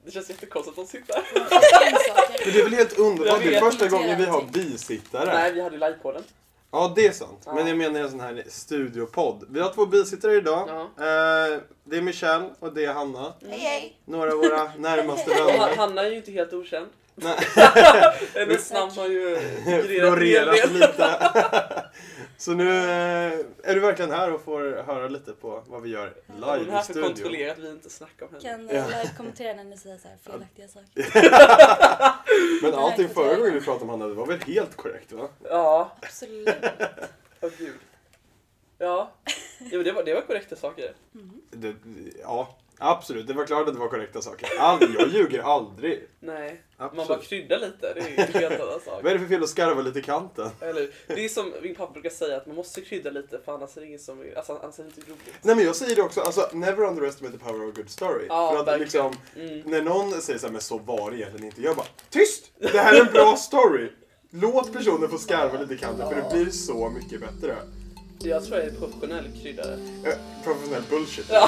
Det känns jättekonstigt att de sitter. Men det är väl helt underbart. Det är första gången vi har bisittare. Nej, vi hade ju livepodden. Ja, det är sant. Ja. Men jag menar en sån här studiopodd. Vi har 2 bisittare idag. Ja. Det är Michelle och det är Hanna. Hej. Några av våra närmaste Och vänner. Hanna är ju inte helt okänd. Nej. Hennes namn har ju figurerat Florerat lite. Så nu är du verkligen här och får höra lite på vad vi gör Hon live är i här för att studion. kontrollera att vi inte snackar om henne. Kan live-kommentera när ni säger så här felaktiga saker. Men allting förra gången vi pratade om Hanna, det var väl helt korrekt, va? Ja, Absolut. åh gud. Ja, jo, det var korrekta saker. Ja, absolut. Det var klart att det var korrekta saker. Jag ljuger aldrig. Nej, Absolut. man bara kryddar lite, det är ju en helt annan sak. Vad är det för fel att skarva lite i kanten? Eller, det är som min pappa brukar säga, att man måste krydda lite för annars är det ingen som alltså, annars är det inte roligt. Nej, men jag säger det också, alltså never underestimate the power of a good story. Ja, för att verkligen. liksom, när någon säger så här, men så var det egentligen inte. Jag bara, tyst! Det här är en bra story. Låt personen få skarva lite i kanten, för det blir så mycket bättre. Jag tror jag är professionell kryddare. Professionell bullshit. Ja.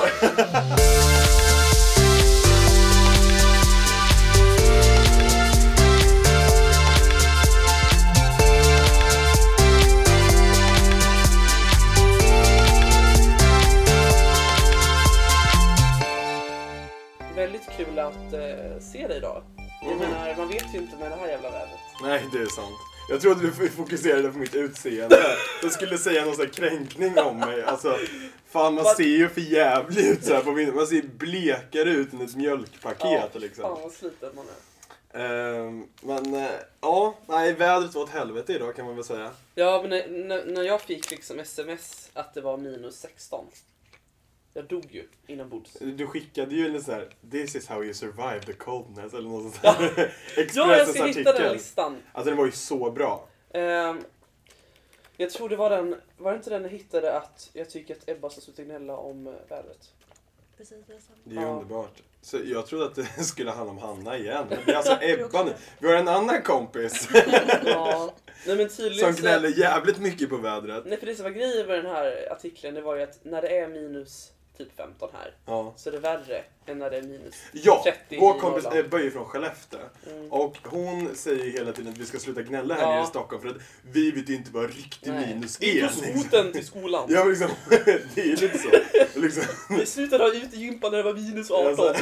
Väldigt kul att se dig idag. Jag menar, man vet ju inte med det här jävla vädret. Nej, det är sant. Jag trodde du fokuserade på mitt utseende. Jag skulle säga någon sån här kränkning om mig. Alltså, fan man ser ju för jävligt ut så här på min. Man ser blekare ut än ett mjölkpaket liksom. Fan vad sliten man är. Men ja, nej, vädret var åt helvete idag kan man väl säga. Ja, men när jag fick liksom sms att det var minus 16. Jag dog ju inombords. Du skickade ju en sån här, this is how you survive the coldness eller något sånt Ja. där. Ja, jag Expressens ska hitta den artikel. listan. Alltså den var ju så bra. Jag tror det var den, var det inte den jag hittade att jag tycker att Ebba ska sluta gnälla om vädret? Precis det som. Det är ju Ja. underbart. Så jag trodde att det skulle handla om Hanna igen. Men det är alltså Ebba nu. Vi har en annan kompis Ja. Nej, men tydligen som gnäller jävligt mycket på vädret. Nej, för det som var grejen med den här artikeln, det var ju att när det är minus typ 15 här, Ja. så är det värre än när det är minus Ja, 30 vår i kompis Norrland. Ebba är ju från Skellefteå. Och hon säger hela tiden att vi ska sluta gnälla här Ja. nere i Stockholm för att vi vet inte vad riktig minus Vi är. tog skoten till skolan. Ja, men liksom, det är ju lite så. Liksom. Vi slutade ha utegympa när det var minus 18. Alltså,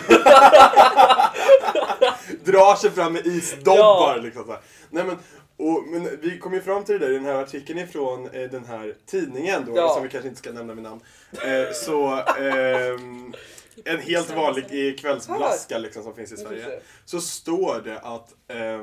drar sig fram med isdobbar Ja. liksom så här. Nej men vi kom ju fram till det där i den här artikeln ifrån den här tidningen då, Ja. som vi kanske inte ska nämna med namn. En helt vanlig kvällsblaska liksom, som finns i Sverige. Så står det att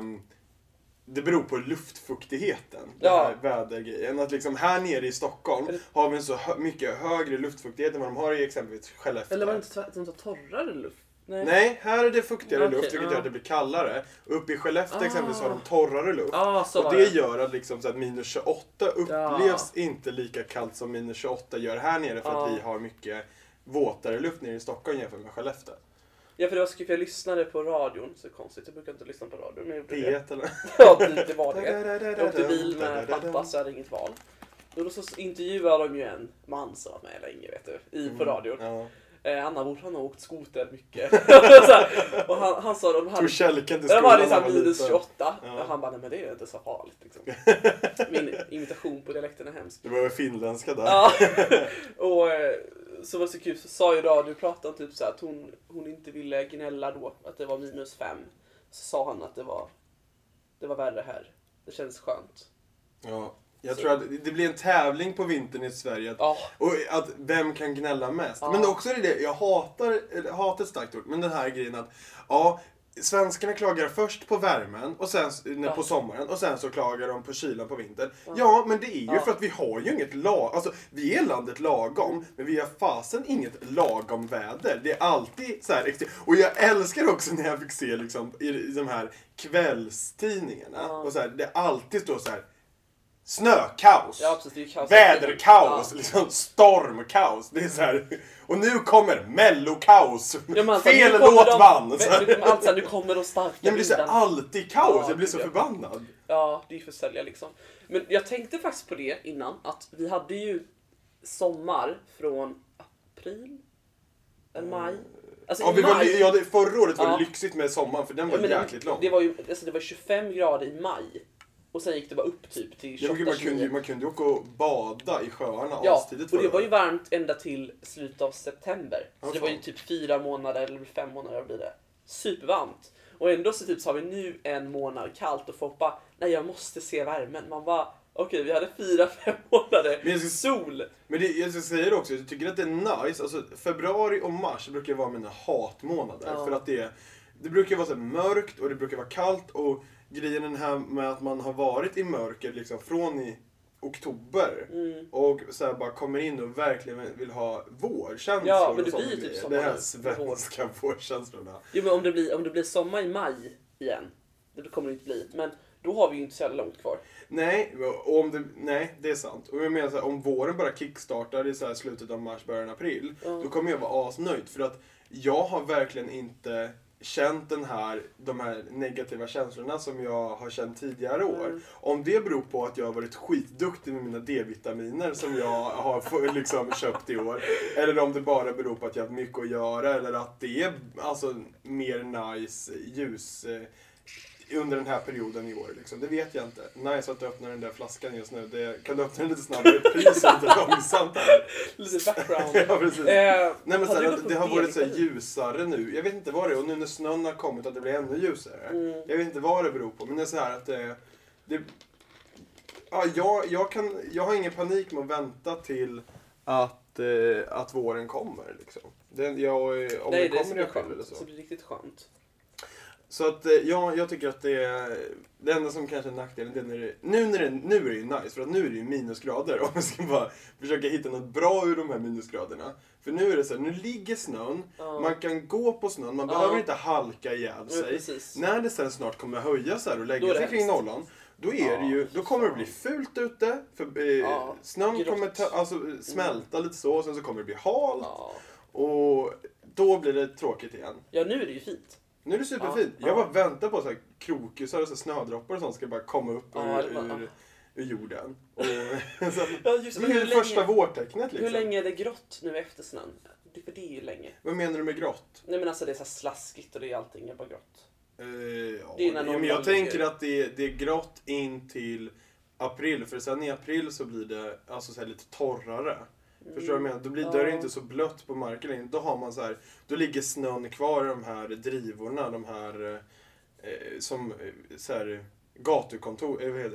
det beror på luftfuktigheten, Ja. den här vädergrejen. Att liksom här nere i Stockholm har vi en så mycket högre luftfuktighet än vad de har i exempelvis Skellefteå. Eller var det inte så att de tar torrare luft? Nej, här är det fuktigare Okej, luft, vilket gör att det blir kallare. Uppe i Skellefteå Ah. exempelvis har de torrare luft. Så Och var det gör att, liksom, så att minus 28 upplevs Ja. inte lika kallt som minus 28 gör här nere. För att vi har mycket våtare luft nere i Stockholm jämfört med Skellefteå. Ja, för det var så kul, för jag lyssnade på radion, så konstigt, jag brukar inte lyssna på radion, men jag gjorde det. P1 eller? Ja, det var det. Jag åkte bil med pappa, så jag hade inget val. Och då så intervjuade de ju en man som var med länge, vet du, på radion. Ja. Han har åkt skoter mycket. Så här, och han sa de hade... Tog kälken till Det skolan var när liksom han var minus liten. 28. Ja. Och han bara, nej men det är inte så farligt liksom. Min imitation på dialekten är hemsk. Det var väl finländska där. Ja. Och så var det så kul, så sa ju radio, pratade om typ så här, att hon inte ville gnälla då, att det var minus 5. Så sa han att det var värre här. Det känns skönt. Ja. Jag tror att det blir en tävling på vintern i Sverige. Och att vem kan gnälla mest. Men också är det jag hatar ett starkt ord. Men den här grejen att svenskarna klagar först på värmen och sen på sommaren och sen så klagar de på kylan på vintern. Ja, men det är ju för att vi har ju inget alltså vi är landet lagom, men vi har fasen inget lagom väder. Det är alltid så här och jag älskar också när jag fick se liksom i de här kvällstidningarna och så här, det alltid står så här: snökaos, Ja, precis, det är ju kaos. väderkaos, liksom stormkaos. Det är så här. Och nu kommer mellokaos. Fel låt vann. Nu kommer de starka Nej, men det är så alltid kaos. Jag blir så förbannad. Ja, det är för sälja liksom. Men jag tänkte faktiskt på det innan, att vi hade ju sommar från april, maj. Alltså, förra året var det lyxigt med sommaren för den var jäkligt lång. Det var 25 grader i maj. Och sen gick det bara upp typ till 28-29. Man kunde åka och bada i sjöarna och det var ju varmt ända till slutet av september. Så det var ju typ 4 månader eller 5 månader blir det. Supervarmt. Och ändå så typ så har vi nu en månad kallt och folk bara, nej jag måste se värmen. Man bara, okej, vi hade 4-5 månader sol. Men jag ska säga det också, jag tycker att det är nice. Alltså februari och mars brukar vara mina hatmånader. För att det brukar vara så mörkt och det brukar vara kallt. Och grejen den här med att man har varit i mörker liksom från i oktober. Och så här bara kommer in och verkligen vill ha vårkänslor. Ja, men det blir typ sommar. Det här svenska vårkänslorna. Jo, men om det blir sommar i maj igen, det kommer det inte bli. Men då har vi ju inte så jävla långt kvar. Nej, det är sant. Och jag menar så här, om våren bara kickstartar i så här slutet av mars, början april, då kommer jag vara asnöjd. För att jag har verkligen inte känt de här negativa känslorna som jag har känt tidigare år. Om det beror på att jag har varit skitduktig med mina D-vitaminer som jag har liksom köpt i år. Eller om det bara beror på att jag har mycket att göra. Eller att det är alltså mer nice ljus under den här perioden i år. Liksom. Det vet jag inte. Nice att du öppnar den där flaskan just nu. Kan du öppna den lite snabbare? Priset långsamt här. Lite background. Ja, precis. Nej, men det har varit så ljusare nu. Jag vet inte vad det är. Och nu när snön har kommit att det blir ännu ljusare. Jag vet inte vad det beror på. Men det är så här att jag har ingen panik med att vänta till att våren kommer. Liksom. Om det kommer i april eller så. Så det blir riktigt skönt. Så att jag tycker att det enda som kanske är nackdelen det är nu är det ju nice för att nu är det ju minusgrader och man ska bara försöka hitta något bra ur de här minusgraderna. För nu är det så här, nu ligger snön, man kan gå på snön, man behöver inte halka ihjäl sig. När det sen snart kommer höja så här och lägga sig kring nollan, då är det ju, då kommer det bli fult ute för snön kommer smälta lite så och sen så kommer det bli halt och då blir det tråkigt igen. Ja, nu är det ju fint. Nu är det superfint. Jag bara väntar på så här krokusar och så snödroppar och sånt ska bara komma upp ur jorden. Och, så, det är det första vårtecknet liksom. Hur länge är det grått nu efter snön? För det är ju länge. Vad menar du med grått? Nej men alltså det är så här slaskigt och det är allting är bara grått. Men jag tänker att det är grått in till april. För sen i april så blir det alltså så här lite torrare. Förstår du vad jag menar? Då är det inte så blött på marken längre. Då har man så här, då ligger snön kvar i de här drivorna, de här som så här gatukontor,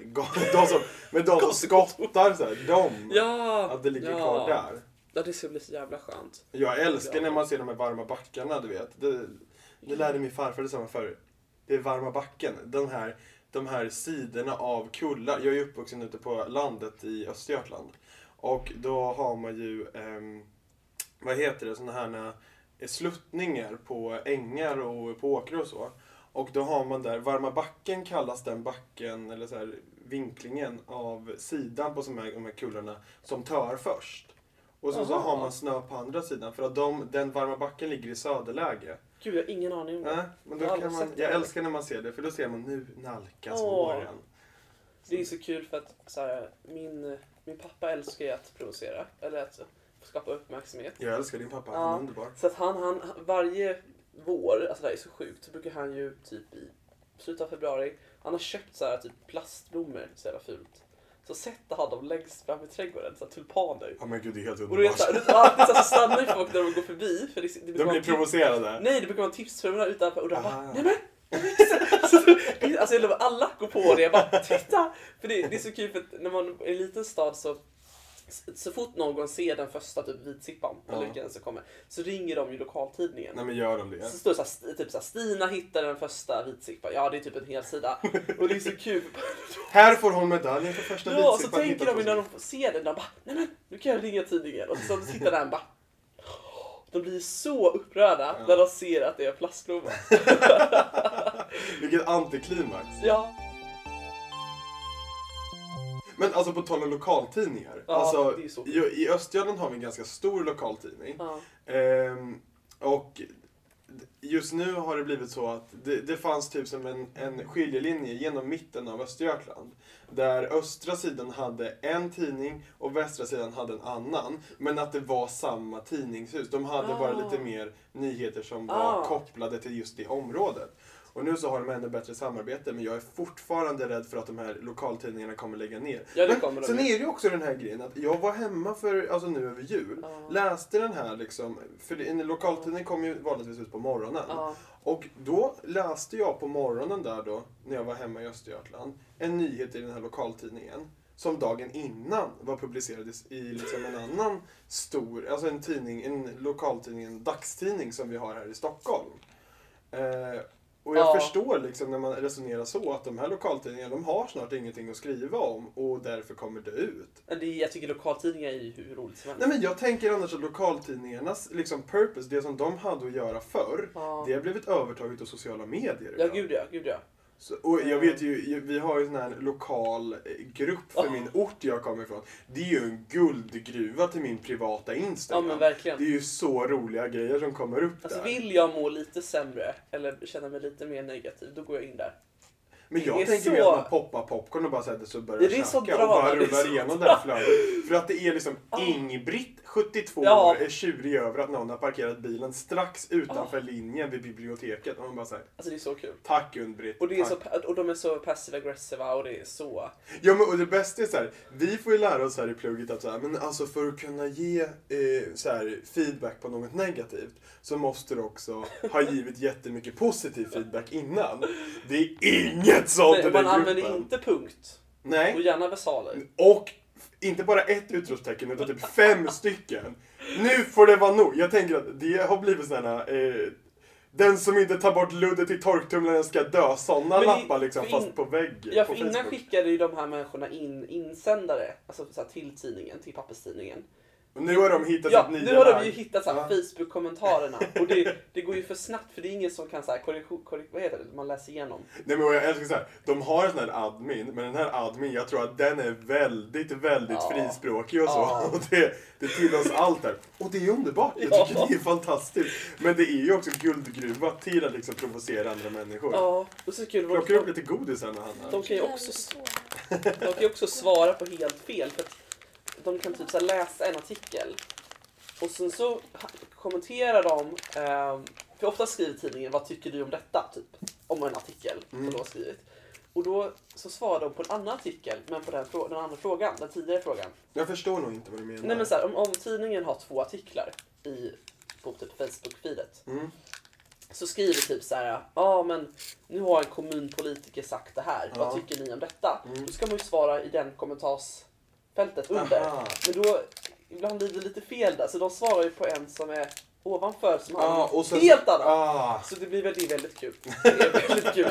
de som skottar så här, att det ligger kvar där. Ja, det ska bli så jävla skönt. Jag älskar när man ser de här varma backarna, du vet. Det lärde min farfar det samma för. Det är varma backen, de här sidorna av kullar. Jag är uppvuxen ute på landet i Östergötland. Och då har man ju, vad heter det, såna här sluttningar på ängar och på åkrar och så. Och då har man där, varma backen kallas den backen, eller så här, vinklingen av sidan på de här kullarna som tör först. Och så har man snö på andra sidan, för att den varma backen ligger i söderläge. Gud, jag har ingen aning om det. Men då kan jag älskar när man ser det, för då ser man nu nalkas våren. Det är så kul för att så här, min pappa älskar ju att provocera, eller att skapa uppmärksamhet. Jag älskar din pappa, han är underbar. Så att han varje vår, alltså det är så sjukt, så brukar han ju typ i slutet av februari, han har köpt så här typ plastblommor, så jävla fult. Så sätter han dem längst fram i trädgården, så här tulpaner. Ja men gud, det är helt Och underbart. du vet, alltid så stannar ju folk när de går förbi. För det de blir provocerade. Nej, det brukar vara en tipsfirma utanför och de bara, nej men! Alltså jag lovar, alla går på det, jag bara, titta! För det är så kul för att när man är i en liten stad så fort någon ser den första typ vitsippan eller vilken som kommer, så ringer de ju lokaltidningen. Nej men gör de det? Så står det så här, typ så här, Stina hittar den första vitsippan. Ja, det är typ en hel sida. Och det är så kul. Här får hon medaljen för första vitsippan. Ja, så tänker de när de ser den, de bara, nej men, nu kan jag ringa tidningen. Och så tittar den bara. De blir så upprörda när de ser att det är plastblomma. Vilket antiklimax. Ja. Men alltså på tal om lokaltidningar. Alltså, i Östergötland har vi en ganska stor lokaltidning. Och just nu har det blivit så att det fanns typ som en skiljelinje genom mitten av Östergötland. Där östra sidan hade en tidning och västra sidan hade en annan. Men att det var samma tidningshus. De hade bara lite mer nyheter som var kopplade till just det området. Och nu så har de ännu bättre samarbete, men jag är fortfarande rädd för att de här lokaltidningarna kommer lägga ner. Ja, det kommer men sen är det ju också den här grejen att jag var hemma för, nu över jul, läste den här liksom, för en lokaltidning kom ju vanligtvis ut på morgonen. Och då läste jag på morgonen där då, när jag var hemma i Östergötland, en nyhet i den här lokaltidningen. Som dagen innan var publicerades i liksom en annan stor, alltså en tidning, en lokaltidning, en dagstidning som vi har här i Stockholm. Och jag förstår liksom när man resonerar så att de här lokaltidningarna, de har snart ingenting att skriva om och därför kommer det ut. Jag tycker lokaltidningar är ju hur roligt som helst. Nej, men jag tänker annars att lokaltidningarnas liksom purpose, det som de hade att göra förr, det har blivit övertaget av sociala medier. Ja, gud ja. Så, och jag vet ju, vi har ju en sån här lokal grupp för min ort jag kommer ifrån. Det är ju en guldgruva till min privata Instagram. Ja, men verkligen. Det är ju så roliga grejer som kommer upp alltså, där. Vill jag må lite sämre eller känna mig lite mer negativ, då går jag in där. Men jag tänker mer att man poppar popcorn och bara sätter sig och börjar käka och bara rullar igenom det här flödet. För att det är liksom Ingbritt, 72 år, är tjurig över att någon har parkerat bilen strax utanför linjen vid biblioteket. Och man bara säger, alltså det är så kul. Tack Undbritt. Och, och de är så passive-aggressiva och det är så... Ja, men och det bästa är så här, vi får ju lära oss här i plugget att så här, men alltså för att kunna ge så här, feedback på något negativt så måste du också ha givit jättemycket positiv feedback innan. Det är inget sånt. Nej, man använder inte punkt. Nej. Och gärna versaler. Och inte bara ett utropstecken utan typ 5 stycken. Nu får det vara nog. Jag tänker att det har blivit sådana den som inte tar bort luddet i torktumlaren ska dö. Sådana lappar liksom fast på vägg. Ja, för innan skickade ju de här människorna in insändare. Alltså så här, till tidningen, till papperstidningen. Och nu har de hittat ett nya nu har de ju hittat så här, Facebook-kommentarerna. Och det går ju för snabbt för det är ingen som kan så här, vad heter det? Man läser igenom. Nej, men jag älskar så här, de har en sån här admin, men den här admin, jag tror att den är väldigt frispråkig och så. Och det tillåts allt där. Och det är underbart, jag tycker det är fantastiskt. Men det är ju också guldgruva till att liksom provocera andra människor. Ja, och så kul. Plockar upp lite godis här när han de kan ju också svara på helt fel. För att de kan typ så här läsa en artikel och sen så kommenterar de för ofta skriver tidningen vad tycker du om detta typ om en artikel som de har skrivit och då så svarar de på en annan artikel men på den andra frågan, den tidigare frågan. Jag förstår nog inte vad du menar. Nej, men så här, om tidningen har 2 artiklar på typ Facebook-feedet så skriver typ så här, men nu har en kommunpolitiker sagt det här, vad tycker ni om detta? Då ska man ju svara i den kommentarsfältet under. Men då ibland blir det lite fel där. Så de svarar ju på en som är ovanför som har en helt annan. Så det blir väldigt kul. Det är väldigt kul.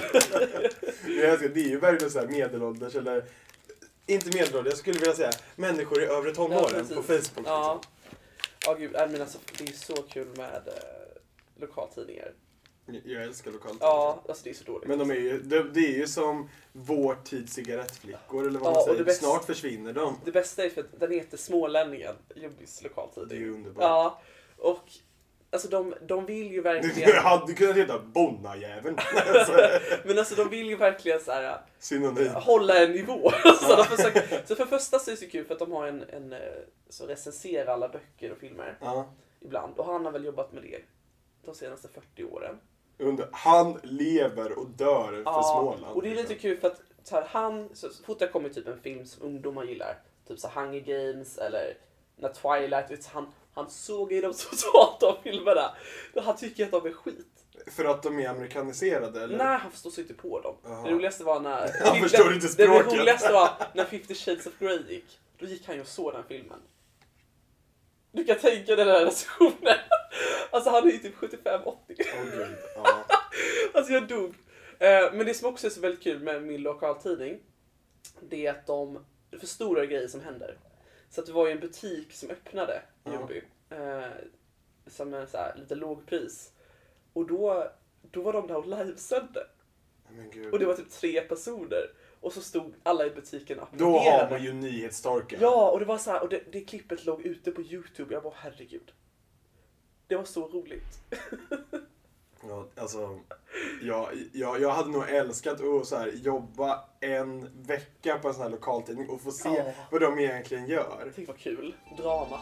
Det är ju verkligen så här medelålders eller inte medelålders, jag skulle vilja säga människor i övre tonåren på Facebook. Ja. Ja, gud, men alltså det är så kul med lokaltidningar. Jag älskar lokaltidningar. Ja, alltså det är så dåligt. Men det är ju som vår tids cigarettflickor eller vad man säger. Snart försvinner de. Det bästa är för att den heter Smålänningen, Jubbis lokaltidning. Det är ju underbart. Ja, och alltså de vill ju verkligen... Du hade kunnat heta Bonnajäveln. Men alltså de vill ju verkligen så här synonym. Hålla en nivå. Så för första så är det så kul för att de har en så recenserar alla böcker och filmer ibland. Och han har väl jobbat med det de senaste 40 åren. Han lever och dör för Småland. Och det är lite kul för att så fort det kommer typ en film som ungdomar gillar, typ så Hunger Games eller när Twilight, han såg i de totalt av filmerna. Han tycker att de är skit. För att de är amerikaniserade eller? Nej, han förstår sig inte på dem. Det roligaste var när han förstår inte språket. Det roligaste var när 50 Shades of Grey gick. Då gick han ju och såg den filmen. Du kan tänka den här recensionen. Alltså han är ju typ 75-80. Alltså jag dog. Men det som också är så väldigt kul med min lokaltidning, det är att det är för stora grejer som händer. Så att det var ju en butik som öppnade i Ljungby. Som är så här, lite låg pris. Och då var de där och livesände. Och det var typ 3 personer. Och så stod alla i butiken och då har man ju nyhetsstorken. Ja, och det var så här, och det klippet låg ute på YouTube. Jag bara, herregud. Det var så roligt. Ja, alltså, jag hade nog älskat att så här, jobba en vecka på en sån här lokaltidning och få se vad de egentligen gör. Tänk vad kul. Dramat.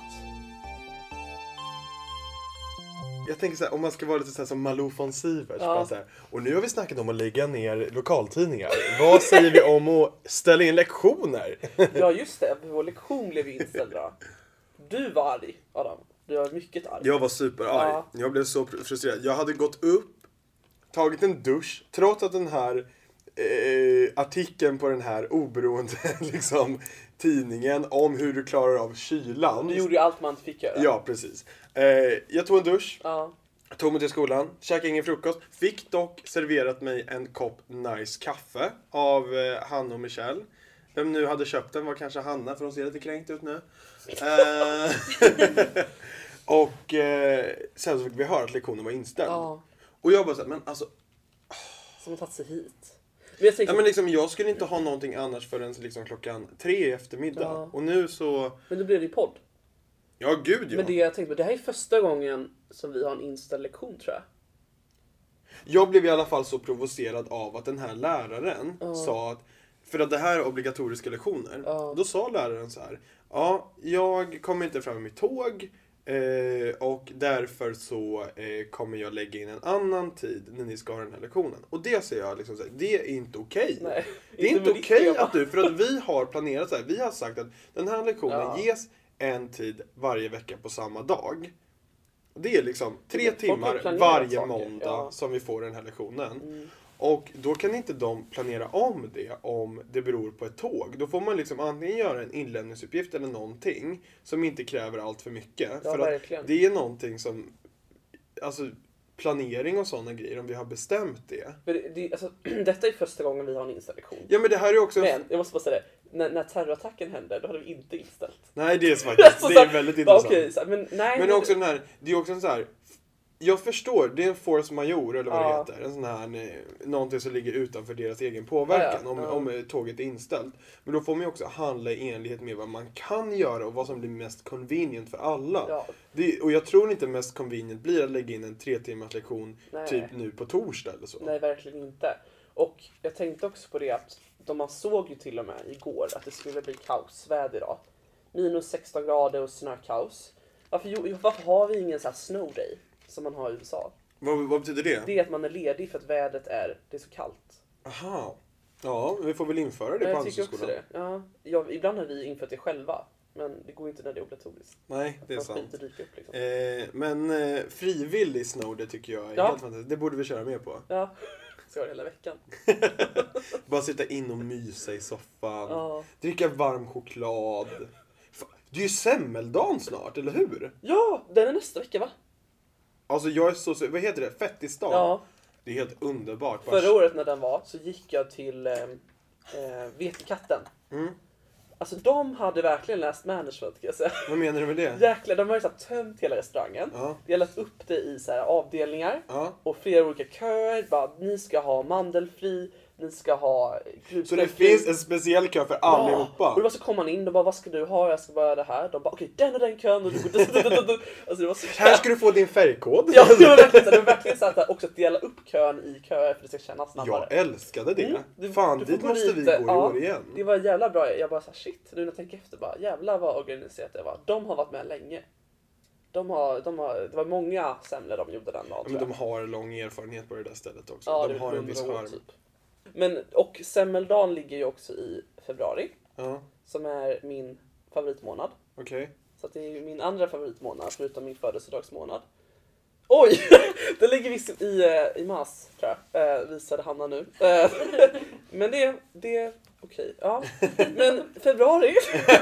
Jag tänker så här, om man ska vara lite så här som Malou von Sivers. Bara så här, och nu har vi snackat om att lägga ner lokaltidningar. Vad säger vi om att ställa in lektioner? Ja, just det. Vår lektion blev inställda. Du var arg, Adam. Du var mycket arg. Jag var superarg. Ja. Jag blev så frustrerad. Jag hade gått upp, tagit en dusch, trots att den här artikeln på den här oberoende liksom, tidningen om hur du klarar av kylan. Du gjorde ju allt man inte fick göra. Ja, precis. Jag tog en dusch, Ja. tog mig till skolan, käkade ingen frukost. Fick dock serverat mig en kopp nice kaffe av Hanna och Michelle. Vem nu hade köpt den var kanske Hanna, för hon ser lite kränkt ut nu. Och sen så fick vi höra att lektionen var inställd. Ja. Och jag bara såhär, men alltså... Som har tagit sig hit. Men jag tänkte, Ja, men liksom, jag skulle inte ha någonting annars förrän liksom 3:00 i eftermiddag. Ja. Och nu så... men då blir det ju podd. Ja, gud ja. Men det jag tänkte på, det här är första gången som vi har en inställd lektion, tror jag. Jag blev i alla fall så provocerad av att den här läraren sa att, för att det här är obligatoriska lektioner, då sa läraren så här: ja, jag kommer inte fram med mitt tåg och därför så kommer jag lägga in en annan tid när ni ska ha den här lektionen. Och det säger jag liksom så här, det är inte okej. Nej, Det är inte okej att du, för att vi har planerat så här, vi har sagt att den här lektionen ges en tid varje vecka på samma dag. Det är liksom 3 timmar varje måndag som vi får den här lektionen. Och då kan inte de planera om det om det beror på ett tåg. Då får man liksom antingen göra en inlämningsuppgift eller någonting som inte kräver allt för mycket. Ja, för verkligen. att det är någonting som, alltså planering och sådana grejer, om vi har bestämt det. Alltså, detta är första gången vi har en inställd lektion. Ja, men det här är också... Men jag måste bara säga det, när terrorattacken hände, då hade vi inte inställt. Nej, det är faktiskt, det är väldigt intressant. Okej, men nej. Men också den här, det är också en så här, jag förstår, det är en force majeure eller vad det heter. En sån här, någonting som ligger utanför deras egen påverkan om tåget är inställt. Men då får man ju också handla i enlighet med vad man kan göra och vad som blir mest convenient för alla. Ja. Och jag tror inte mest convenient blir att lägga in en 3 timmars lektion typ nu på torsdag eller så. Nej, verkligen inte. Och jag tänkte också på det att man såg ju till och med igår att det skulle bli kaosväder idag. Minus 16 grader och snökaos. Varför har vi ingen sån här snow day som man har i USA? Vad betyder det? Det är att man är ledig för att vädret det är så kallt. Aha. Ja, vi får väl införa det på Handelshögskolan. Jag tycker också det. Ja, ibland har vi infört det själva. Men det går inte när det är obligatoriskt. Nej, det är sant. Dyka upp, liksom. Men frivillig snow, det tycker jag är helt fantastiskt. Det borde vi köra med på. Ja, så var det hela veckan. Bara sitta in och mysa i soffan. Dricka varm choklad. Det är ju semmeldagen snart, eller hur? Ja, den är nästa vecka, va? Alltså jag är så... Vad heter det? Fettisdag? Ja. Det är helt underbart. Förra året när den var så gick jag till Vetekatten. Alltså de hade verkligen läst management, kan jag säga. Vad menar du med det? Jäklar, de har ju så här tömt hela restaurangen. Delat upp det i så här avdelningar. Och flera olika köer. Bara, ni ska ha mandelfri, ni ska ha så det finns en speciell kö för allihopa. Och då så kom man in och bara, vad ska du ha? Jag ska bara det här. De bara, okej, den och den kön. Och alltså, det var så här ska du få din färgkod. Ja, det var verkligen så att också dela upp kön i köer för att det ska kännas snabbare. Jag älskade det. Fan, dit måste vi gå i år igen. Det var jävla bra. Jag bara så här, shit, nu när jag tänker efter, bara jävlar vad organiserat det var. De har varit med länge. Det var många semlor de gjorde den dagen. Men de har lång erfarenhet på det där stället också. Ja, de har en viss charm. Typ. Men, och semmeldagen ligger ju också i februari. Som är min favoritmånad. Okej. Så att det är ju min andra favoritmånad, förutom min födelsedagsmånad. Oj! Det ligger visst i mars, tror jag. Visade Hanna nu. Men det är okej. Ja. Men februari.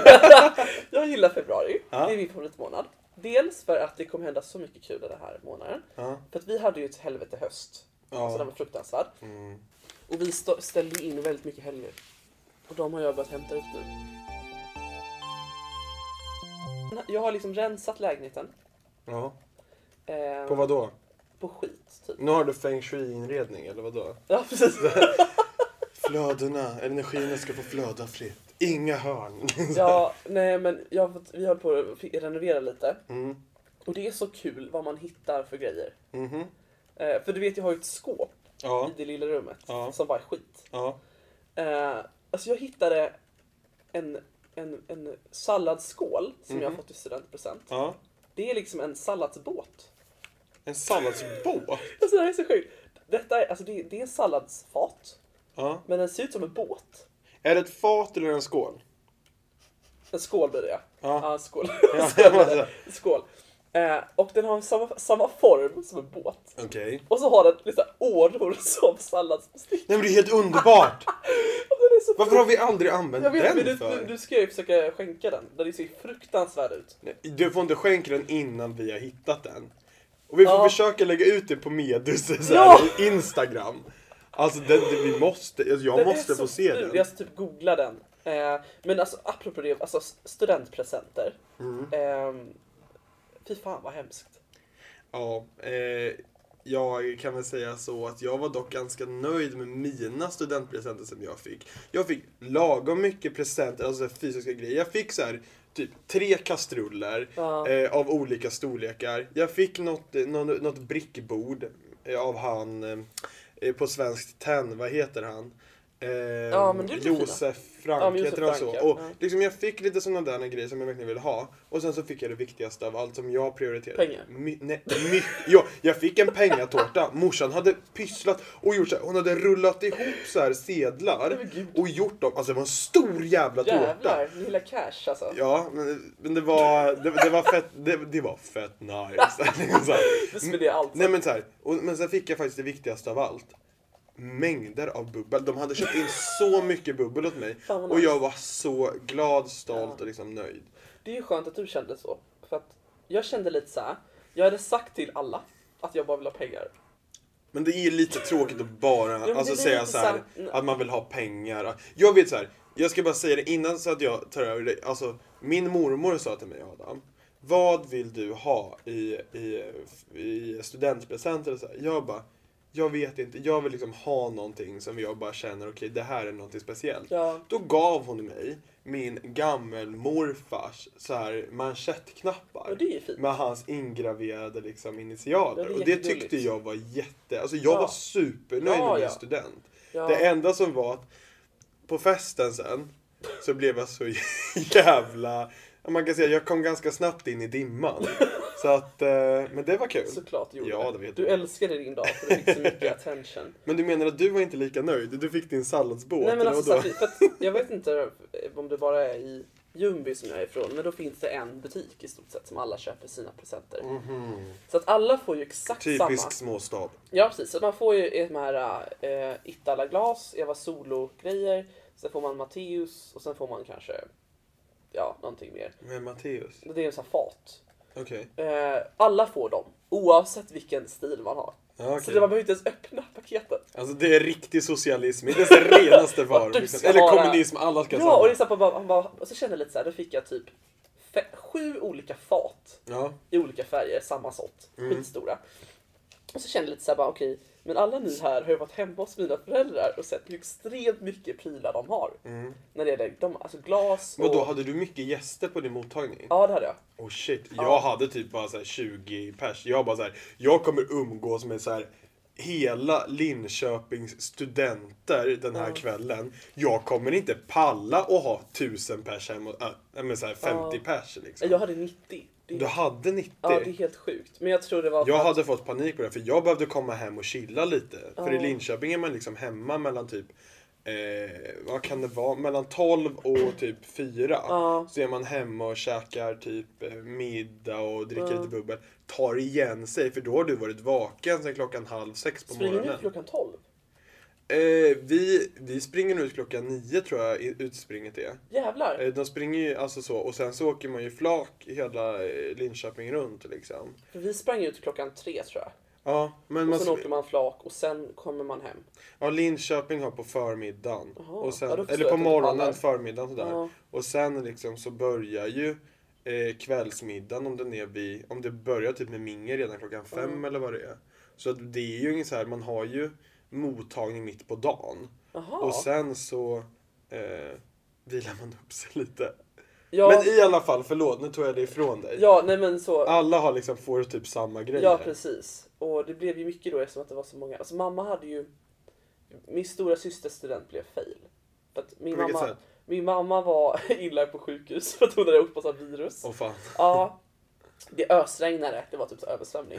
Jag gillar februari. Det är min favoritmånad. Dels för att det kommer hända så mycket kul den här månaden. För att vi hade ju ett helvete höst. Så den var fruktansvärd. Och vi ställde in väldigt mycket helger. Och de har jag börjat hämta ut nu. Jag har liksom rensat lägenheten. Ja. På vad då? På skit, typ. Nu har du feng shui-inredning, eller vad då? Ja, precis. Flödena, energierna ska få flöda fritt. Inga hörn. Ja, nej men vi har på att renovera lite. Och det är så kul vad man hittar för grejer. För du vet, jag har ju ett skåp i det lilla rummet som bara är skit. Alltså jag hittade en salladsskål som jag har fått i studentpresent. Det är liksom en salladsbåt. En salladsbåt? Alltså det här är så sjukt. Detta är, alltså det är en salladsfat. Men den ser ut som en båt. Är det ett fat eller en skål? En skål blir det, ja. Skål. Skål. Och den har samma form som en båt. Okej. Och så har den lite åror som salladsbestick. Nej men det är helt underbart! Så varför har vi aldrig använt den för? Du ska ju försöka skänka den. Den ser fruktansvärd ut. Nej, du får inte skänka den innan vi har hittat den. Och vi får försöka lägga ut det på Medus Instagram. Alltså jag måste få se den. Jag ska typ googla den. Men alltså apropå det, alltså studentpresenter. Fy fan vad hemskt. Ja, jag kan väl säga så att jag var dock ganska nöjd med mina studentpresenter som jag fick. Jag fick lagom mycket presenter, alltså fysiska grejer. Jag fick så här typ 3 kastruller av olika storlekar. Jag fick något brickbord av han på Svenskt Tenn, vad heter han? Men det är Josef Frank heter han så. Ja. Och liksom jag fick lite sådana där grejer som jag verkligen ville ha. Och sen så fick jag det viktigaste av allt som jag prioriterade. Pengar. Jag fick en pengatårta. Morsan hade pysslat och gjort så här. Hon hade rullat ihop så här sedlar och gjort dem. Alltså det var en stor jävla tårta. Jävlar, ni gillar cash alltså. Ja, men det var fett. Det var fett nice. Det smidiga allt. Nej men så här, men sen fick jag faktiskt det viktigaste av allt. Mängder av bubbel. De hade köpt in så mycket bubbel åt mig. Och jag var så glad, stolt och liksom nöjd. Det är ju skönt att du kände så. För att jag kände lite så här. Jag hade sagt till alla att jag bara vill ha pengar. Men det är lite tråkigt att bara säga så här att man vill ha pengar. Jag vet så här. Jag ska bara säga det innan så att jag tar över det. Alltså, min mormor sa till mig, Adam. Vad vill du ha i studentpresent eller så här? Jag bara, jag vet inte. Jag vill liksom ha någonting som jag bara känner, okej, det här är någonting speciellt. Ja. Då gav hon mig min gammelmorfars så här manschettknappar. Ja, det är fint. Med hans ingraverade liksom initialer. Ja, och det tyckte jag var alltså jag var supernöjd med min student. Ja. Det enda som var att på festen sen så blev jag så jävla... Man kan säga jag kom ganska snabbt in i dimman. Så att, men det var kul. Såklart gjorde ja, det vet du. Älskade din dag för du fick så mycket attention. Men du menar att du var inte lika nöjd? Du fick din salladsbåt? Nej men alltså, för att, jag vet inte om det bara är i Ljungby som jag är ifrån. Men då finns det en butik i stort sett som alla köper sina presenter. Så att alla får ju exakt samma. Typisk småstad. Ja precis, så man får ju de här Itala-glas, Eva Solo-grejer. Sen får man Matteus och sen får man kanske någonting mer. Men Matteus? Det är en sån här fat. Okej. Alla får dem, oavsett vilken stil man har. Okay. Så det, man behöver inte ens öppna paketet. Alltså det är riktig socialism. Det är den renaste form. Liksom. Eller kommunism, alla ska och det är så och så kände jag lite så här, då fick jag typ 7 olika fat i olika färger, samma sort, skitstora. Och så kände jag lite så här, okej, men alla ni här har ju varit hemma hos mina föräldrar och sett hur extremt mycket prylar de har. När det är alltså glas och... Och då hade du mycket gäster på din mottagning? Ja, det hade jag. Oh shit, jag hade typ bara så här 20 pers. Jag bara så här, jag kommer umgås med så här hela Linköpings studenter den här kvällen. Jag kommer inte palla att ha 1000 pers hemma, men så här 50 pers liksom. Jag hade 90. Du hade 90? Ja, det är helt sjukt. Men jag tror det var... Jag hade fått panik på det, för jag behövde komma hem och chilla lite. För i Linköping är man liksom hemma mellan typ, vad kan det vara? Mellan 12 och typ 4. Så är man hemma och käkar typ middag och dricker lite bubbel. Tar igen sig, för då har du varit vaken sedan 5:30 på morgonen. Springer ni klockan 12? Vi springer ut klockan 9 tror jag utspringet är. Jävlar. De springer ju alltså så, och sen så åker man ju flak hela Linköping runt liksom. För vi sprang ut klockan 3 tror jag. Ja, men och sen åker man flak och sen kommer man hem. Ja, Linköping har på förmiddagen. Och sen, ja, eller på morgonen, förmiddagen sådär. Och sen liksom så börjar ju kvällsmiddagen om det börjar typ med mingel redan klockan 5 eller vad det är. Så att det är ju inget så här, man har ju mottagning mitt på dagen. Och sen så vilar man upp sig lite. Ja. Men i alla fall, förlåt, nu tog jag det ifrån dig. Ja, nej men så... Alla har liksom, får typ samma grejer. Ja, precis. Och det blev ju mycket då eftersom att det var så många. Alltså mamma hade ju... Min stora systers student blev fail. För att min mamma var illa på sjukhus för att hon hade åkt på sånt virus. Fan. Ja. Det ösregnade, det var typ så översvämning.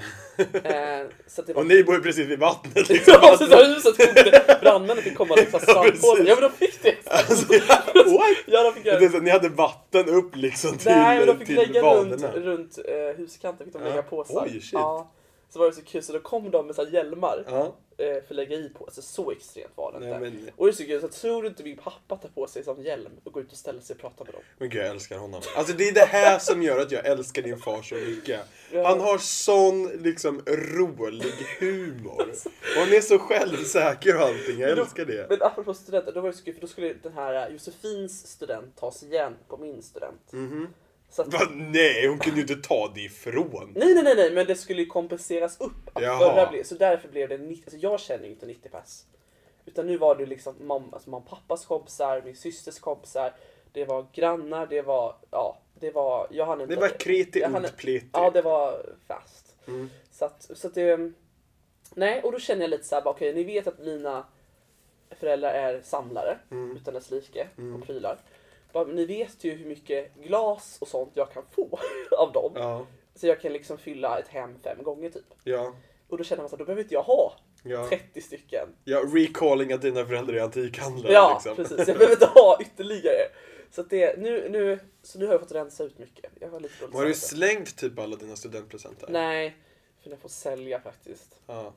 Så det var... Och ni bor ju precis vid vattnet liksom. Ja, så huset kokade. Brandmännen fick komma liksom strandpåsen. Ja, men de fick det. Alltså, ja, de fick det är så, ni hade vatten upp liksom till nej, men de fick lägga vaderna. runt huskanten fick de lägga påsar. Oj, shit. Ja. Så var det så kul, så då kom de med så här hjälmar för att lägga i på. Alltså, så extremt var det inte. Men... Och det är så kul, så tror du inte min pappa tar på sig som hjälm och går ut och ställer sig och pratar med dem? Men gud, jag älskar honom. Alltså det är det här som gör att jag älskar din far så mycket. Ja. Han har sån liksom rolig humor. Och han är så självsäker och allting, jag älskar det. Men apropå studenter, då var det så kul, för då skulle den här Josefins student tas igen på min student. Så att... Nej, hon kunde ju inte ta det ifrån. Nej, men det skulle ju kompenseras upp att förra blev. Så därför blev det 90, alltså jag känner ju inte 90 pass. Utan nu var det liksom mamma, pappas kompisar, min systers kompisar, det var grannar, det var jag hann inte. Det var kreti utpleti. Ja, det var fast. Så att det, nej, och då känner jag lite så här, okej, ni vet att mina föräldrar är samlare utan dess like och prylar. Ni vet ju hur mycket glas och sånt jag kan få av dem. Ja. Så jag kan liksom fylla ett hem 5 gånger typ. Ja. Och då känner man så att då behöver inte jag ha 30 stycken. Ja, recalling att dina föräldrar är antikhandlare. Ja, liksom. precis. Jag behöver inte ha ytterligare. Så att det, nu har jag fått rensa ut mycket. Jag var lite dåligt. Har du slängt typ alla dina studentpresenter? Nej, för jag får sälja faktiskt. Ja.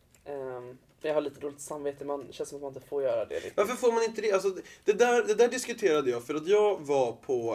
Jag har lite dåligt samvete, känns som att man inte får göra det. Varför får man inte det? Alltså, det där diskuterade jag för att jag var på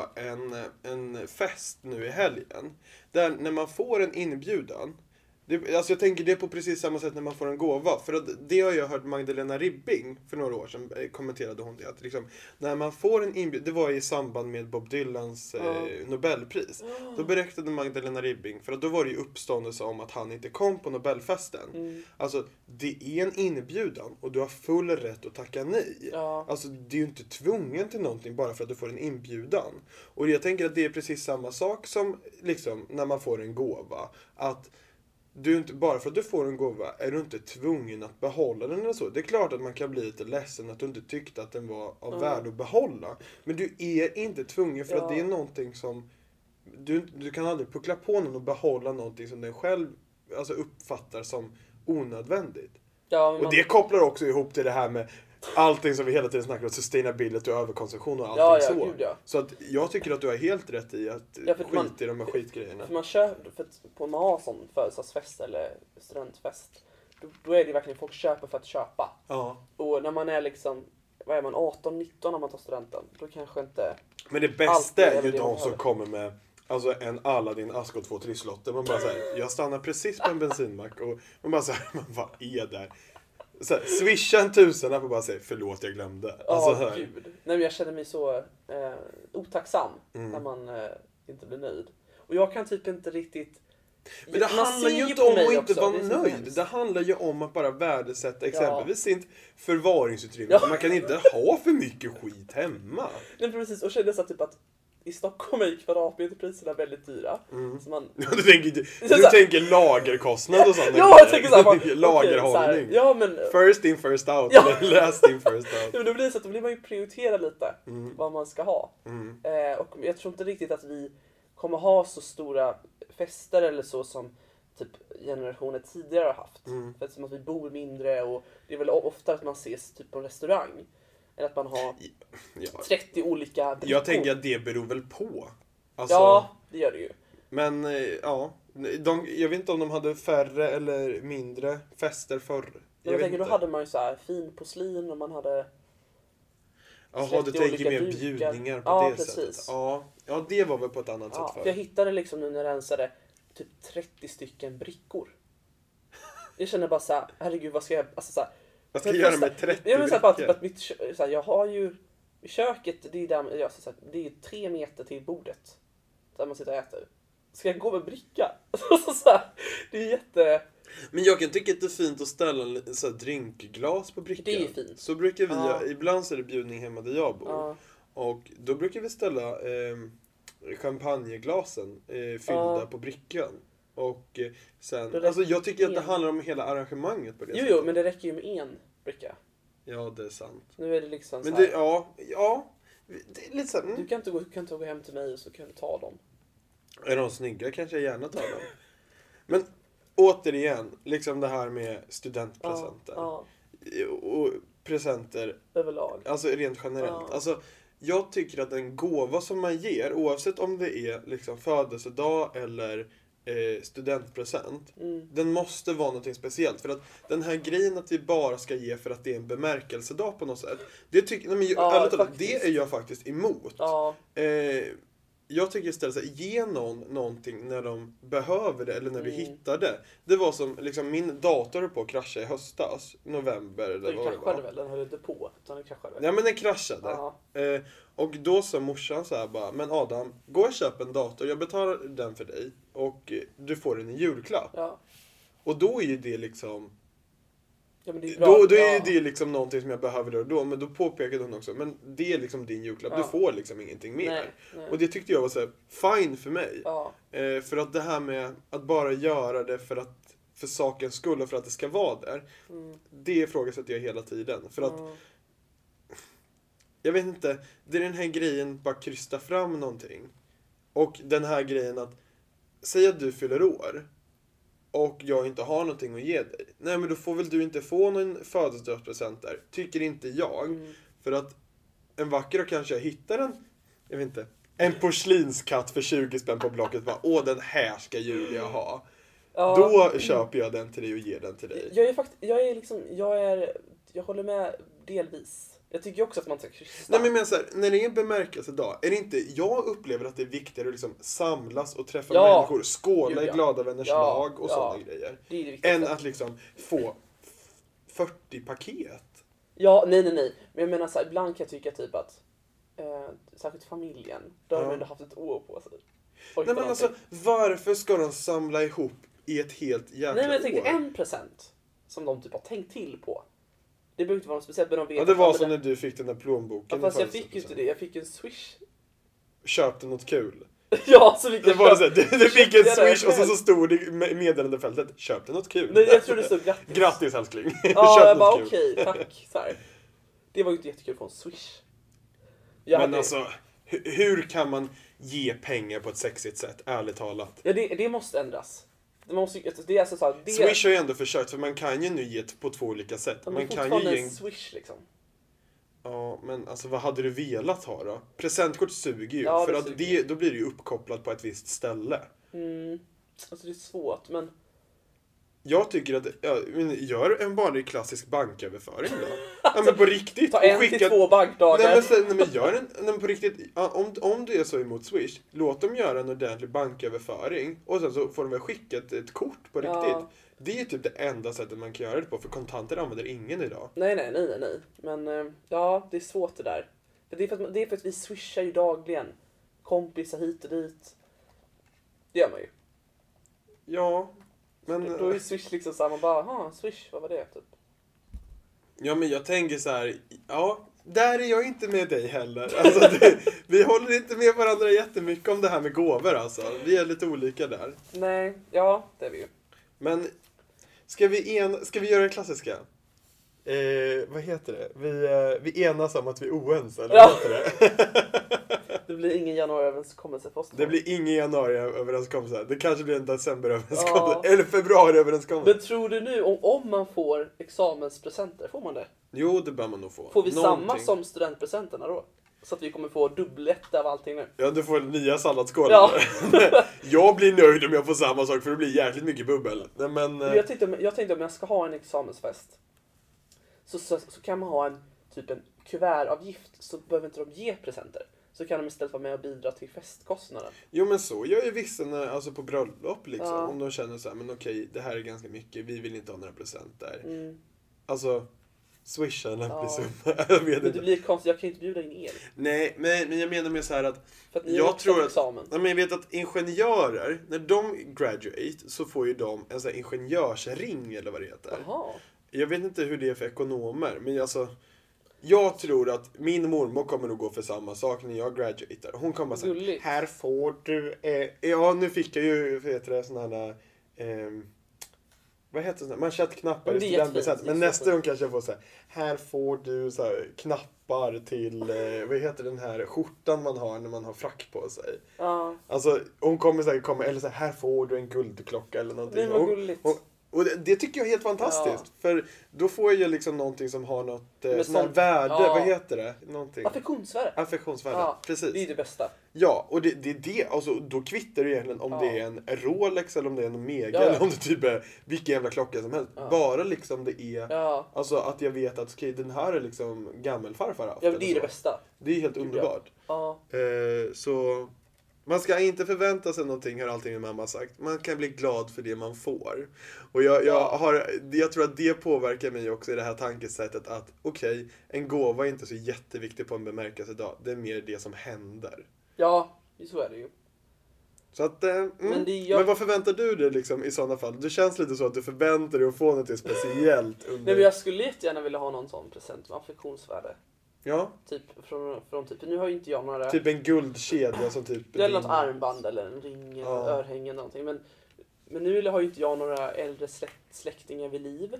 en fest nu i helgen. Där när man får en inbjudan, alltså jag tänker det på precis samma sätt när man får en gåva. För att det har jag hört Magdalena Ribbing för några år sedan kommenterade hon det. Att liksom, när man får en inbjudan, det var i samband med Bob Dylans Nobelpris. Då berättade Magdalena Ribbing, för att då var det ju uppståndelse om att han inte kom på Nobelfesten. Alltså det är en inbjudan och du har full rätt att tacka nej. Alltså det är ju inte tvungen till någonting bara för att du får en inbjudan. Och jag tänker att det är precis samma sak som liksom när man får en gåva. Att du inte, bara för att du får en gåva är du inte tvungen att behålla den eller så. Det är klart att man kan bli lite ledsen att du inte tyckte att den var av värde att behålla. Men du är inte tvungen för att det är någonting som... Du kan aldrig puckla på någon och behålla någonting som den själv alltså, uppfattar som onödvändigt. Och det kopplar också ihop till det här med allting som vi hela tiden snackar om, sustainability och överkonsumtion och allting så. Gud, ja. Så att jag tycker att du har helt rätt i att skita i de här skitgrejerna. För man köper, för att på man har sån födelsedagsfest eller studentfest, då är det verkligen folk köper för att köpa. Ja. Och när man är liksom, vad är man, 18-19 när man tar studenten, då kanske inte... Men det bästa är ju de som kommer med alltså en Aladdin ask och 2 trisslotter. Man bara såhär, jag stannar precis på en bensinmack och man bara såhär, man vad är där? Så här, swisha 1000 och bara säga förlåt jag glömde. Alltså, gud. Nej, men jag känner mig så otacksam när man inte blir nöjd. Och jag kan typ inte riktigt... Men det handlar ju inte om att inte vara nöjd. Det handlar ju om att bara värdesätta exempelvis sitt förvaringsutrymme. Man kan inte ha för mycket skit hemma. Nej, precis. Och känner så typ att i Stockholm är kvadratmeterpriserna väldigt dyra. Så man... du tänker lagerkostnad och sånt. Ja, jag tänker såhär. Lagerhållning. Ja, men... First in, first out. Eller last in, first out. Ja, men då blir det så att då blir man ju prioritera lite vad man ska ha. Och jag tror inte riktigt att vi kommer ha så stora fester eller så som typ generationer tidigare har haft. För att vi bor mindre och det är väl ofta att man ses typ på en restaurang. Eller att man har 30 olika brickor. Jag tänker att det beror väl på. Alltså, ja, det gör det ju. Men ja, jag vet inte om de hade färre eller mindre fester förr. Jag tänker, då hade man ju så här fin porslin och man hade... Jaha, du tänker mer bjudningar på det sättet. Ja, det var väl på ett annat sätt förr. Jag hittade liksom nu när jag rensade typ 30 stycken brickor. Jag känner bara så här, herregud, vad ska jag... Alltså, så här, vad ska jag göra med 30 brickor? Jag menar bara typ att så här, jag har ju... Köket, det är där, det är 3 meter till bordet. Där man sitter och äter. Ska jag gå med bricka? Så här, det är jätte... Men jag kan tycka att det är fint att ställa så här drinkglas på brickan. Det är fint. Så brukar vi, ibland så är det bjudning hemma där jag bor. Och då brukar vi ställa champagneglasen fyllda på brickan. Och sen, alltså jag tycker att det handlar om hela arrangemanget på det sättet. Jo, men det räcker ju med en bricka. Ja, det är sant. Nu är det liksom men så här, ja, det är lite så här, Du kan inte gå hem till mig och så kan du ta dem. Är de snygga kanske jag gärna tar dem. Men återigen, liksom det här med studentpresenter. Ja. Och presenter Överlag. alltså rent generellt. Ja. Alltså jag tycker att en gåva som man ger, oavsett om det är liksom födelsedag eller studentpresent, den måste vara något speciellt. För att den här grejen att vi bara ska ge för att det är en bemärkelsedag på något sätt, det det är jag faktiskt emot. Ja. Jag tycker istället att ge någon någonting när de behöver det eller när du hittar det. Det var som liksom min dator på att krascha i höstas, november eller vad det var. Den höll inte på, utan den kraschade väl. Ja, men den kraschade. Ja. Och då sa morsan så här bara, men Adam, gå och köp en dator, jag betalar den för dig och du får den i julklapp. Ja. Och då är ju det liksom Ja, men det är bra. då är ju det liksom någonting som jag behöver då, men då påpekade hon också, men det är liksom din julklapp, du får liksom ingenting mer. Nej. Och det tyckte jag var så här, fine för mig. Ja. För att det här med att bara göra det för sakens skull och för att det ska vara där, det ifrågasätter jag hela tiden. För att jag vet inte, det är den här grejen bara krysta fram någonting. Och den här grejen att säg att du fyller år och jag inte har någonting att ge dig. Nej, men då får väl du inte få någon födelsedagspresent där. Tycker inte jag. För att en vacker dag kanske jag hittar jag vet inte, en porslinskatt för 20 spänn på Blocket. Bara, åh, den här ska Julia ha. Ja. Då köper jag den till dig och ger den till dig. Jag håller med delvis. Jag tycker också att man ska kryssa. Nej, men så här, när det är en bemärkelsedag, är det inte, jag upplever att det är viktigare att liksom samlas och träffa människor, skåla i glada vänners lag och sådana grejer. Det är än att liksom få 40 paket. Ja, nej. Men jag menar så här, ibland kan jag tycka typ att särskilt familjen, då har de ändå haft ett år på sig. Nej, men alltså, varför ska de samla ihop i ett helt jäkla år? Nej, men jag tänkte en present som de typ har tänkt till på. Det behöver inte vara något speciellt, men de vet. Ja, det var som när du fick den där plånboken. Ja, fast jag fick ju inte det. Jag fick en Swish. Köpte något kul. Ja, så fick jag du fick en Swish och så stod det i meddelandefältet, köpte något kul. Nej, jag tror det stod grattis. Grattis, älskling. Ja, jag bara okej, tack. Så här. Det var ju inte jättekul från Swish. Alltså, hur kan man ge pengar på ett sexigt sätt, ärligt talat? Ja, det måste ändras. Det är alltså så här, Swish har ju ändå försökt, för man kan ju nu ge på 2 olika sätt. Man kan ju ge en Swish liksom. Ja, men alltså vad hade du velat ha då? Presentkort suger ju, ja, för att då blir det ju uppkopplat på ett visst ställe. Alltså det är svårt, men jag tycker att gör en vanlig klassisk banköverföring då. Ja, men på riktigt. Ta 1 till 2 bankdagar. Nej, men gör en på riktigt. Om du är så emot Swish, låt dem göra en ordentlig banköverföring och sen så får de väl skicka ett kort på riktigt. Det är typ det enda sättet man kan göra det på, för kontanter använder ingen idag. Nej. Men det är svårt det där. För det är för att vi swishar ju dagligen. Kompisar hit och dit. Det gör man ju. Ja, men då är Swish liksom så här, man bara, Swish, vad var det typ? Ja, men jag tänker så här, där är jag inte med dig heller. Alltså, vi håller inte med varandra jättemycket om det här med gåvor alltså. Vi är lite olika där. Nej, det är vi ju. Men ska vi göra det klassiska? Vad heter det? Vi enas om att vi är oense, eller vad heter det? Det blir ingen januariöverenskommelse för oss. Det blir ingen januariöverenskommelse. Det kanske blir en decemberöverenskommelse. Eller februariöverenskommelse. Men tror du nu, om man får examenspresenter, får man det? Jo, det bör man nog få. Får vi samma som studentpresenterna då? Så att vi kommer få dubblett av allting nu. Ja, du får nya salladsskålar. Ja. Jag blir nöjd om jag får samma sak, för det blir jäkligt mycket bubbel. Men jag tänkte om jag ska ha en examensfest. Så kan man ha en kuvertavgift, så behöver inte de ge presenter. Så kan de istället vara med och bidra till festkostnaden. Jo, men så gör ju vissa alltså på bröllop liksom. Ja. Om de känner så här, men okej, det här är ganska mycket, vi vill inte ha några presenter. Alltså, swisha en lämplig summa. Men det blir konstigt, jag kan inte bjuda in er. Nej, men jag menar med så här att för att jag tror att men jag vet att ingenjörer, när de graduate så får ju de en sån här ingenjörsring eller vad det heter. Aha. Jag vet inte hur det är för ekonomer, men alltså jag tror att min mormor kommer nog gå för samma sak när jag graduatar. Hon kommer säga, här får du... ja, nu fick jag ju, vad heter det, sådana här... vad heter det? Manschettknappar i studentpresent. Men nästa gång kanske jag får säga, här får du så här, knappar till, vad heter den här skjortan man har när man har frack på sig. Ja. Alltså, hon kommer säkert komma, eller så här får du en guldklocka eller någonting. Det var gulligt. Och det tycker jag är helt fantastiskt. Ja. För då får jag liksom någonting som har något värde. Ja. Vad heter det? Någonting. Affektionsvärde. Ja, precis. Det är det bästa. Ja, och det är det. Alltså, då kvittar det egentligen om det är en Rolex eller om det är en Omega. Eller om det typ är vilken jävla klocka som helst. Bara liksom det är... Alltså att jag vet att den här är liksom gammelfarfar haft. Ja, det är det bästa. Det är helt underbart. Ja. Så... Man ska inte förvänta sig någonting, har allting min mamma sagt. Man kan bli glad för det man får. Och jag tror att det påverkar mig också i det här tankesättet att okej, en gåva är inte så jätteviktig på en bemärkelsedag. Det är mer det som händer. Ja, så är det ju. Så att, men vad förväntar du dig liksom i sådana fall? Det känns lite så att du förväntar dig att få något speciellt. Nej, men jag skulle jättegärna vilja ha någon sån present med affektionsvärde. Ja. Typ från typ, nu har ju inte jag några... Typ en guldkedja som typ... Eller något armband eller en ring eller örhänge eller någonting. Men nu har ju inte jag några äldre släktingar vid liv.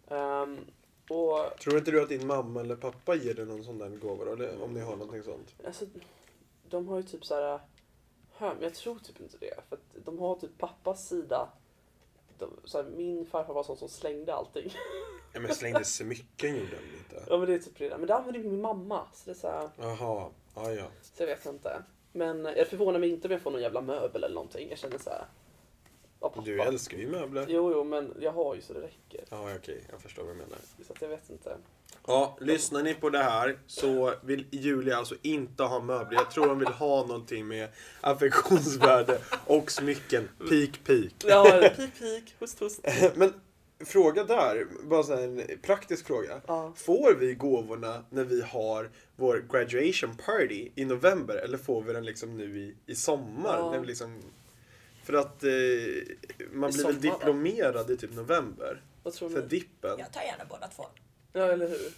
Och... Tror inte du att din mamma eller pappa ger dig någon sån där gåva då? Eller om ni har någonting sånt? Alltså, de har ju typ så här... Men jag tror typ inte det. För att de har typ pappas sida... Så här, min farfar var sån som slängde allting. Ja, men slängde smycken gjorde han inte. Ja, men det är typ det. Men det använde min mamma. Så det är så här... Jaha, ja. Så jag vet inte. Men jag förvånar mig inte om jag får någon jävla möbel eller någonting. Jag känner så här... Du älskar ju möbler. Jo, men jag har ju så det räcker. Ja, okej. Jag förstår vad du menar. Så att jag vet inte. Ja, lyssnar ni på det här så vill Julia alltså inte ha möbler. Jag tror hon vill ha någonting med affektionsvärde och smycken. Peak. Ja, peak. Hust. Men fråga där, bara så en praktisk fråga. Får vi gåvorna när vi har vår graduation party i november? Eller får vi den liksom nu i sommar? När vi liksom... För att man blir väl diplomerad i typ november. Vad tror för dippen. Jag tar gärna båda två. Ja, eller hur?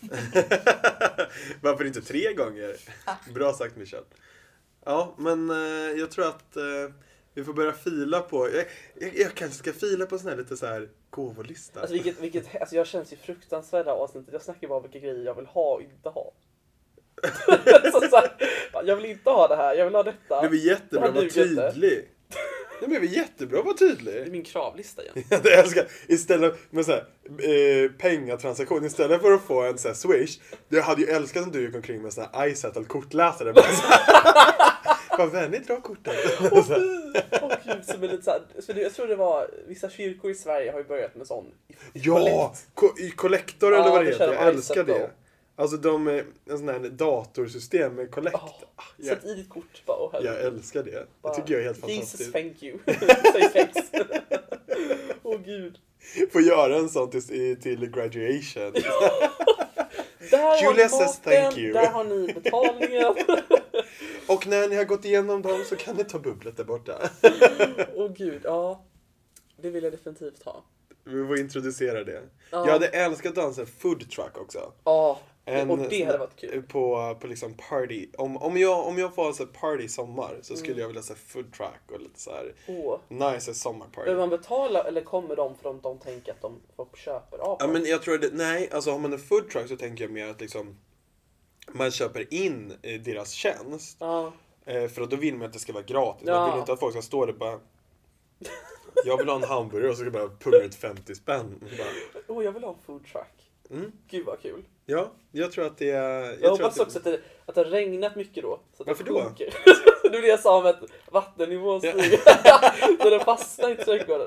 Varför inte 3 gånger? Bra sagt, Michelle. Ja, men jag tror att vi får börja fila på... Jag kanske ska fila på sån här lite så här gåvolista. Alltså, alltså jag känns ju fruktansvärda avsnittet. Jag snackar bara vilka grejer jag vill ha och inte ha. så här, jag vill inte ha det här, jag vill ha detta. Det blir jättebra att vara tydlig. Det blev jättebra att vara tydlig. Det är min kravlista igen. Jag älskar. Istället med så här, pengatransaktion. Istället för att få en så här swish. Jag hade ju älskat om du gick omkring med så här iSettle kortläsare. Vad vänligt dra kortet. Gud, som är lite så här, så jag tror det var vissa kyrkor i Sverige har ju börjat med sån. Ja, i kollektor eller vad det heter. Jag älskar det. Alltså de är en sån här datorsystem med collect. Sätt i ditt kort bara. Jag älskar det. Det tycker jag är helt fantastiskt. Jesus, thank you. Say thanks. Gud. Får göra en sån till graduation. Där Julia says thank you. Där har ni betalningen. Och när ni har gått igenom dem så kan ni ta bubblet där borta. Gud, ja. Det vill jag definitivt ha. Vi får introducera det. Jag hade älskat att dansa food truck också. Ja, och det hade varit kul. På liksom party. Om jag får alltså party i sommar så skulle jag vilja säga food truck och lite så här nice sommarparty. Behöver man betala eller kommer de för att de tänker att de folk köper av? Ja, men jag tror det, nej, alltså har man en food truck så tänker jag mer att liksom man köper in deras tjänst. För då vill man att det ska vara gratis. Man vill inte att folk ska stå där bara... Jag vill ha en hamburgare och så ska jag bara punga ut 50 spänn. Jag vill ha en food truck. Gud vad kul. Ja, jag tror att det är... Jag hoppas också att det har regnat mycket då. Så att varför det då? Det är det jag sa om att vattennivån stiger. Så den fastnar i trädgården.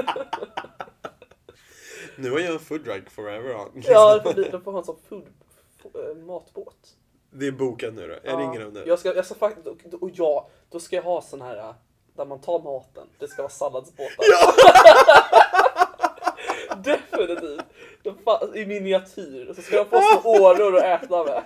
Nu har jag en food truck forever on. Ja, de får ha en sån matbåt. Det är bokat nu då. Jag ringer dem nu. Jag ska faktiskt... Då ska jag ha sån här... Där man tar maten. Det ska vara salladsbåtar. Ja! Definitivt. I miniatyr. Och så ska jag få små åror att äta med.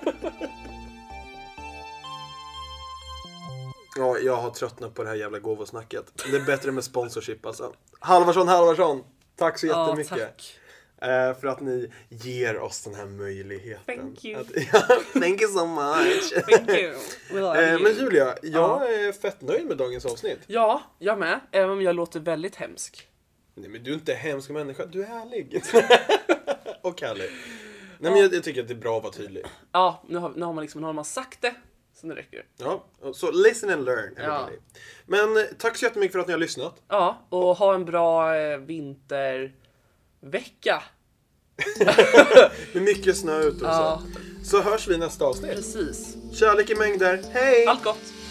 Ja, jag har tröttnat på det här jävla gåvosnacket. Det är bättre med sponsorship alltså. Halvarsson. Tack så jättemycket. Tack. för att ni ger oss den här möjligheten. Thank you. Thank you so much. Thank you. Men Julia, jag är fett nöjd med dagens avsnitt. Ja, jag med. Även om jag låter väldigt hemsk. Nej, men du är inte en hemsk människa. Du är härlig. Och härlig. Nej, men jag tycker att det är bra att vara tydlig. Ja, nu har man sagt det. Så det räcker. Ja, så listen and learn. Ja. Men tack så jättemycket för att ni har lyssnat. Ja, och ha en bra vintervecka. Med mycket snö ute och så. Så hörs vi nästa avsnitt. Precis. Kärlek i mängder. Hej! Allt gott.